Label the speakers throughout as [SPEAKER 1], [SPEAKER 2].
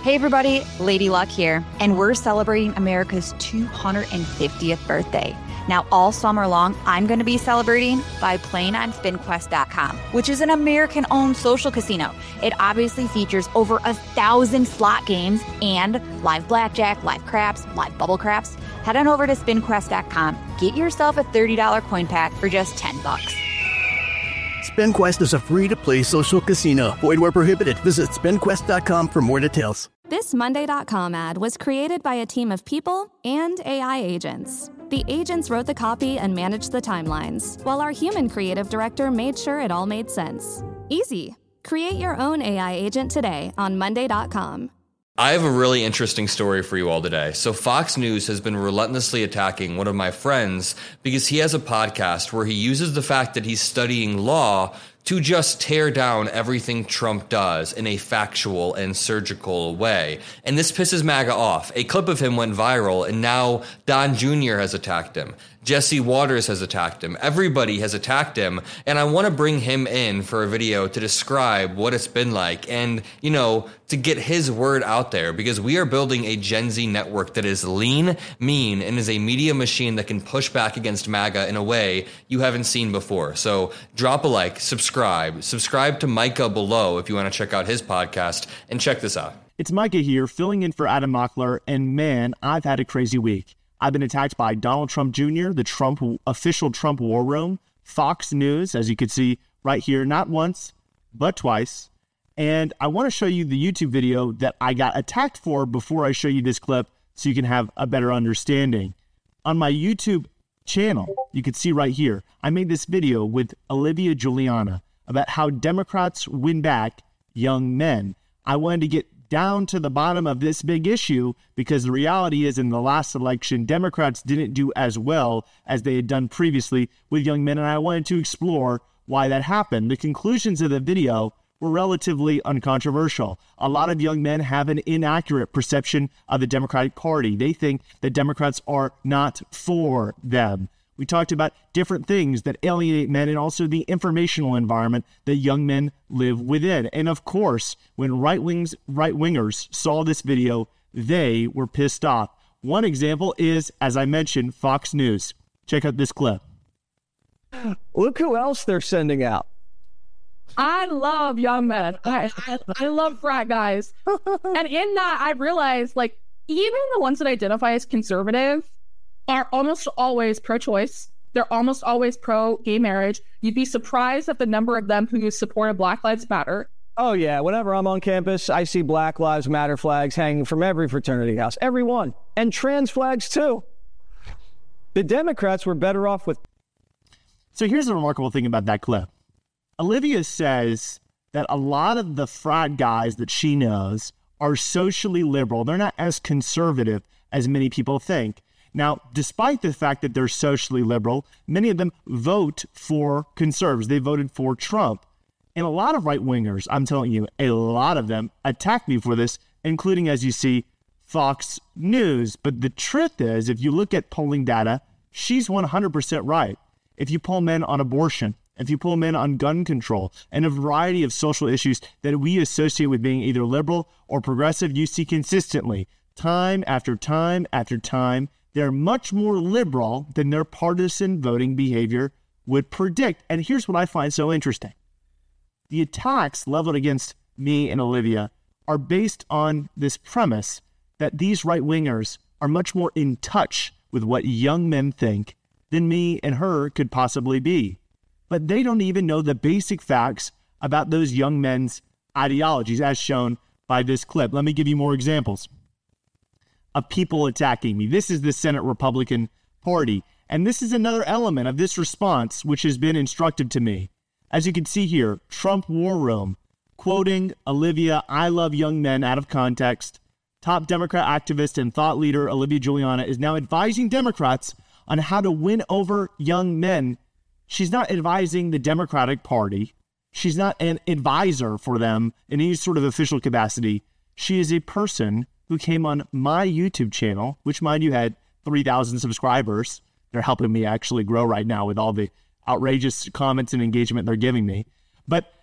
[SPEAKER 1] Hey everybody, Lady Luck here, and we're celebrating America's 250th birthday. Now, all summer long, I'm going to be celebrating by playing on SpinQuest.com, which is an American-owned social casino. It obviously features over 1,000 slot games and live blackjack, live craps, live bubble craps. Head on over to SpinQuest.com. Get yourself a $30 coin pack for just $10.
[SPEAKER 2] SpinQuest is a free-to-play social casino. Void where prohibited. Visit SpinQuest.com for more details.
[SPEAKER 3] This Monday.com ad was created by a team of people and AI agents. The agents wrote the copy and managed the timelines, while our human creative director made sure it all made sense. Easy. Create your own AI agent today on Monday.com.
[SPEAKER 4] I have a really interesting story for you all today. So Fox News has been relentlessly attacking one of my friends because he has a podcast where he uses the fact that he's studying law to just tear down everything Trump does in a factual and surgical way. And this pisses MAGA off. A clip of him went viral, and now Don Jr. has attacked him. Jesse Waters has attacked him. Everybody has attacked him. And I want to bring him in for a video to describe what it's been like and, you know, to get his word out there, because we are building a Gen Z network that is lean, mean, and is a media machine that can push back against MAGA in a way you haven't seen before. So drop a like, subscribe to Micah below if you want to check out his podcast, and check this out.
[SPEAKER 5] It's Micah here, filling in for Adam Mockler, and man, I've had a crazy week. I've been attacked by Donald Trump Jr., the official Trump war room, Fox News, as you can see right here, not once, but twice. And I want to show you the YouTube video that I got attacked for before I show you this clip so you can have a better understanding. On my YouTube channel, you can see right here, I made this video with Olivia Juliana about how Democrats win back young men. I wanted to get down to the bottom of this big issue because the reality is in the last election, Democrats didn't do as well as they had done previously with young men, and I wanted to explore why that happened. The conclusions of the video were relatively uncontroversial. A lot of young men have an inaccurate perception of the Democratic Party. They think that Democrats are not for them. We talked about different things that alienate men and also the informational environment that young men live within. And of course, when right-wingers saw this video, they were pissed off. One example is, as I mentioned, Fox News. Check out this clip.
[SPEAKER 6] Look who else they're sending out.
[SPEAKER 7] I love young men. I love frat guys. And in that, I realized, like, even the ones that identify as conservative are almost always pro-choice. They're almost always pro-gay marriage. You'd be surprised at the number of them who supported Black Lives Matter.
[SPEAKER 6] Oh, yeah. Whenever I'm on campus, I see Black Lives Matter flags hanging from every fraternity house. Every one. And trans flags, too. The Democrats were better off with...
[SPEAKER 5] So here's the remarkable thing about that clip. Olivia says that a lot of the frat guys that she knows are socially liberal. They're not as conservative as many people think. Now, despite the fact that they're socially liberal, many of them vote for conservatives. They voted for Trump. And a lot of right-wingers, I'm telling you, a lot of them attack me for this, including, as you see, Fox News. But the truth is, if you look at polling data, she's 100% right. If you poll men on abortion, if you poll men on gun control, and a variety of social issues that we associate with being either liberal or progressive, you see consistently, time after time after time, they're much more liberal than their partisan voting behavior would predict. And here's what I find so interesting. The attacks leveled against me and Olivia are based on this premise that these right-wingers are much more in touch with what young men think than me and her could possibly be. But they don't even know the basic facts about those young men's ideologies, as shown by this clip. Let me give you more examples of people attacking me. This is the Senate Republican Party. And this is another element of this response, which has been instructive to me. As you can see here, Trump War Room, quoting Olivia, I love young men out of context. Top Democrat activist and thought leader Olivia Juliana is now advising Democrats on how to win over young men. She's not advising the Democratic Party. She's not an advisor for them in any sort of official capacity. She is a person who came on my YouTube channel, which, mind you, had 3,000 subscribers. They're helping me actually grow right now with all the outrageous comments and engagement they're giving me. But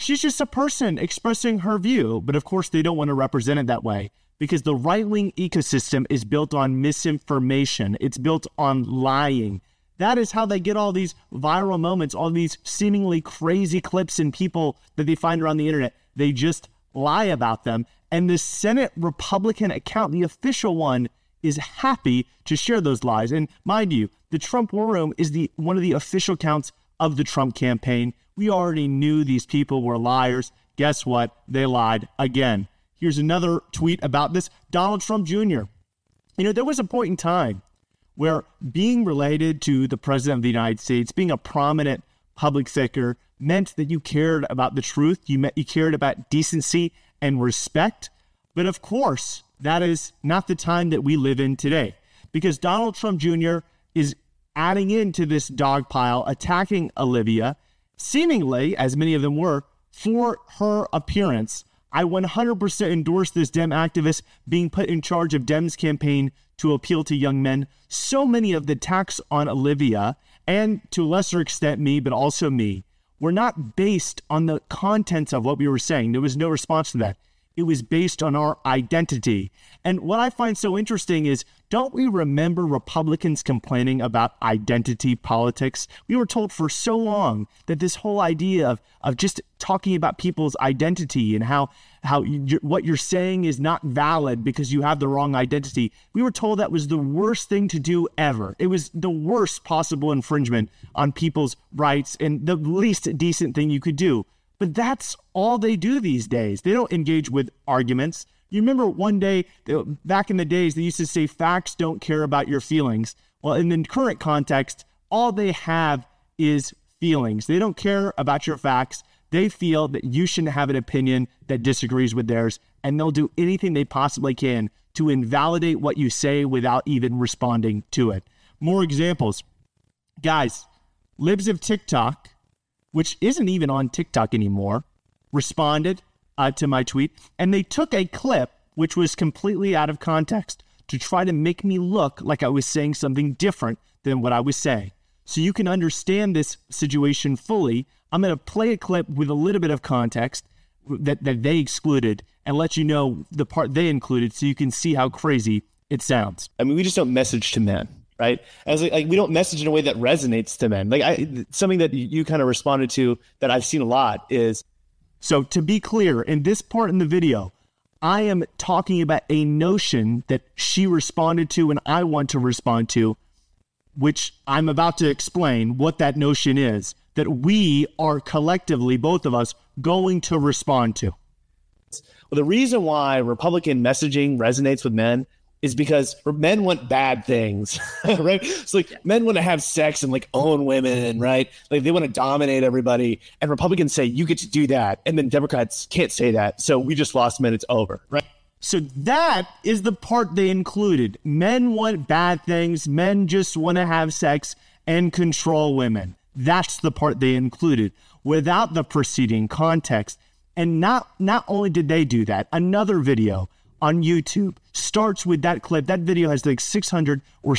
[SPEAKER 5] she's just a person expressing her view. But of course, they don't want to represent it that way because the right-wing ecosystem is built on misinformation. It's built on lying. That is how they get all these viral moments, all these seemingly crazy clips and people that they find around the internet. They just lie about them. And the Senate Republican account, the official one, is happy to share those lies. And mind you, the Trump War Room is one of the official accounts of the Trump campaign. We already knew these people were liars. Guess what? They lied again. Here's another tweet about this. Donald Trump Jr. There was a point in time where being related to the president of the United States, being a prominent public figure, meant that you cared about the truth. You cared about decency and respect. But of course, that is not the time that we live in today, because Donald Trump Jr. is adding into this dog pile, attacking Olivia, seemingly, as many of them were, for her appearance. I 100% endorse this Dem activist being put in charge of Dem's campaign to appeal to young men. So many of the attacks on Olivia, and to a lesser extent me, but also me, were not based on the contents of what we were saying. There was no response to that. It was based on our identity. And what I find so interesting is, don't we remember Republicans complaining about identity politics? We were told for so long that this whole idea of just talking about people's identity and how what you're saying is not valid because you have the wrong identity. We were told that was the worst thing to do ever. It was the worst possible infringement on people's rights and the least decent thing you could do. But that's all they do these days. They don't engage with arguments. You remember one day, back in the days, they used to say facts don't care about your feelings. Well, in the current context, all they have is feelings. They don't care about your facts. They feel that you shouldn't have an opinion that disagrees with theirs, and they'll do anything they possibly can to invalidate what you say without even responding to it. More examples. Guys, Libs of TikTok, which isn't even on TikTok anymore, responded to my tweet, and they took a clip which was completely out of context to try to make me look like I was saying something different than what I was saying. So you can understand this situation fully, I'm going to play a clip with a little bit of context that they excluded and let you know the part they included so you can see how crazy it sounds.
[SPEAKER 8] I mean, we just don't message to men. Right? As like we don't message in a way that resonates to men. Something that you kind of responded to that I've seen a lot is.
[SPEAKER 5] So to be clear, in this part in the video, I am talking about a notion that she responded to and I want to respond to, which I'm about to explain what that notion is, that we are collectively, both of us, going to respond to.
[SPEAKER 8] Well, the reason why Republican messaging resonates with men is because men want bad things, right? So men want to have sex and own women, right? They want to dominate everybody. And Republicans say, you get to do that. And then Democrats can't say that. So we just lost men. It's over, right?
[SPEAKER 5] So that is the part they included. Men want bad things. Men just want to have sex and control women. That's the part they included without the preceding context. And not only did they do that, another video on YouTube starts with that clip. That video has 600 or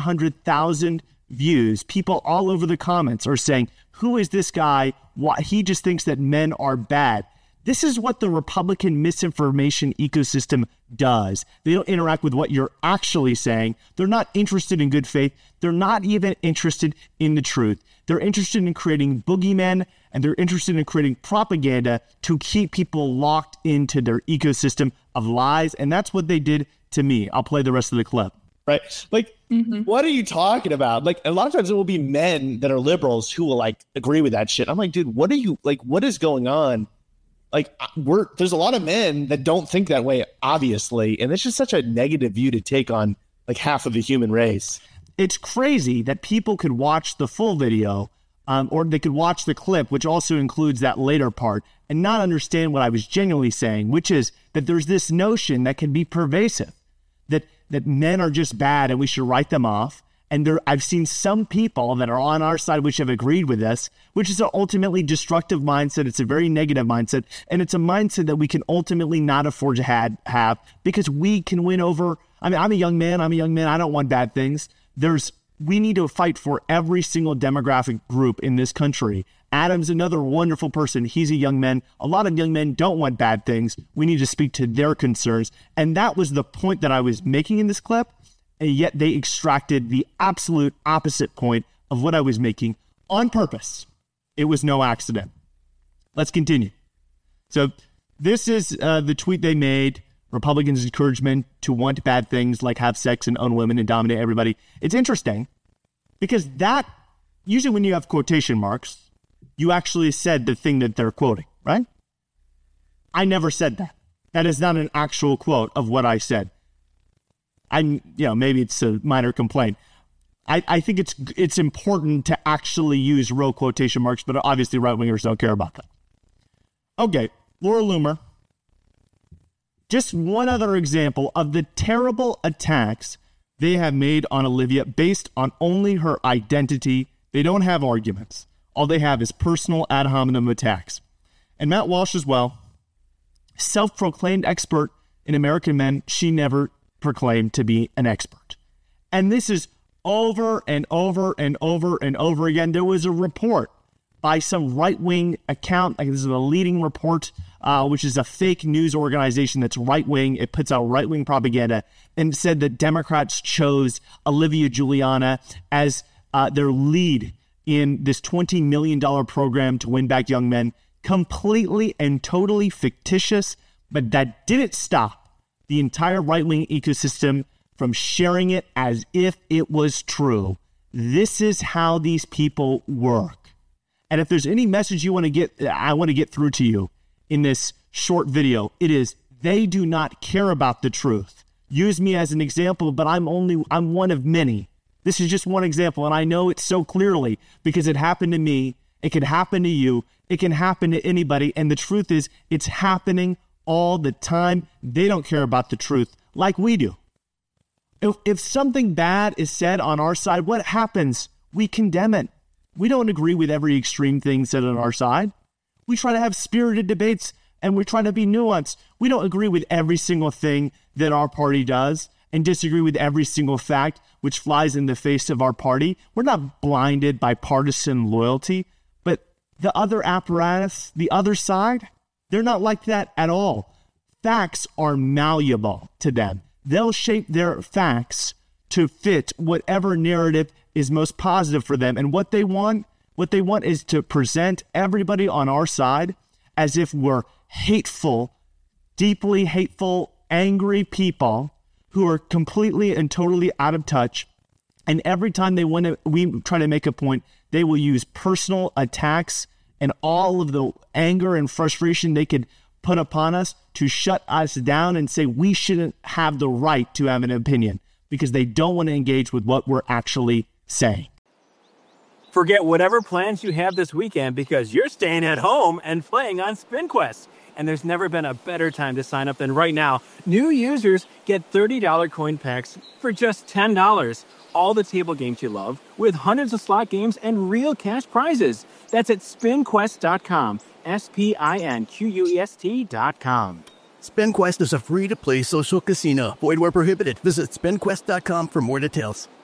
[SPEAKER 5] 700,000 views. People all over the comments are saying, who is this guy? Why? He just thinks that men are bad. This is what the Republican misinformation ecosystem does. They don't interact with what you're actually saying. They're not interested in good faith. They're not even interested in the truth. They're interested in creating boogeymen, and they're interested in creating propaganda to keep people locked into their ecosystem of lies. And that's what they did to me. I'll play the rest of the clip.
[SPEAKER 8] Right? What are you talking about? A lot of times it will be men that are liberals who will agree with that shit. I'm like, dude, what is going on? There's a lot of men that don't think that way, obviously. And it's just such a negative view to take on half of the human race.
[SPEAKER 5] It's crazy that people could watch the full video or they could watch the clip, which also includes that later part, and not understand what I was genuinely saying, which is that there's this notion that can be pervasive, that men are just bad and we should write them off. And I've seen some people that are on our side which have agreed with this, which is an ultimately destructive mindset. It's a very negative mindset. And it's a mindset that we can ultimately not afford to have because we can win over. I mean, I'm a young man. I don't want bad things. We need to fight for every single demographic group in this country Adam's another wonderful person. He's a young man. A lot of young men don't want bad things. We need to speak to their concerns. And that was the point that I was making in this clip. And yet they extracted the absolute opposite point of what I was making on purpose. It was no accident. Let's continue. So this is the tweet they made. Republicans encourage men to want bad things like have sex and own women and dominate everybody. It's interesting because that, usually when you have quotation marks, you actually said the thing that they're quoting, right? I never said that. That is not an actual quote of what I said. Maybe it's a minor complaint. I think it's important to actually use real quotation marks, but obviously right-wingers don't care about that. Okay, Laura Loomer. Just one other example of the terrible attacks they have made on Olivia based on only her identity. They don't have arguments. All they have is personal ad hominem attacks. And Matt Walsh as well, self-proclaimed expert in American men. She never proclaimed to be an expert. And this is over and over and over and over again. There was a report by some right-wing account, like this is a leading report, which is a fake news organization that's right-wing. It puts out right-wing propaganda and said that Democrats chose Olivia Giuliana as their lead in this $20 million program to win back young men. Completely and totally fictitious, but that didn't stop the entire right-wing ecosystem from sharing it as if it was true. This is how these people work. And if there's any message I want to get through to you in this short video, it is they do not care about the truth. Use me as an example, but I'm one of many. This is just one example, and I know it so clearly because it happened to me. It could happen to you. It can happen to anybody. And the truth is, it's happening all the time. They don't care about the truth like we do. If something bad is said on our side, what happens? We condemn it. We don't agree with every extreme thing said on our side. We try to have spirited debates, and we're trying to be nuanced. We don't agree with every single thing that our party does and disagree with every single fact which flies in the face of our party. We're not blinded by partisan loyalty, but the other apparatus, the other side, they're not like that at all. Facts are malleable to them. They'll shape their facts to fit whatever narrative is most positive for them. And what they want is to present everybody on our side as if we're hateful, deeply hateful, angry people who are completely and totally out of touch. And every time we try to make a point, they will use personal attacks and all of the anger and frustration they could put upon us to shut us down and say we shouldn't have the right to have an opinion because they don't want to engage with what we're actually saying.
[SPEAKER 9] Forget whatever plans you have this weekend because you're staying at home and playing on SpinQuest. And there's never been a better time to sign up than right now. New users get $30 coin packs for just $10. All the table games you love with hundreds of slot games and real cash prizes. That's at SpinQuest.com. SpinQuest.com.
[SPEAKER 2] SpinQuest is a free-to-play social casino. Void where prohibited. Visit SpinQuest.com for more details.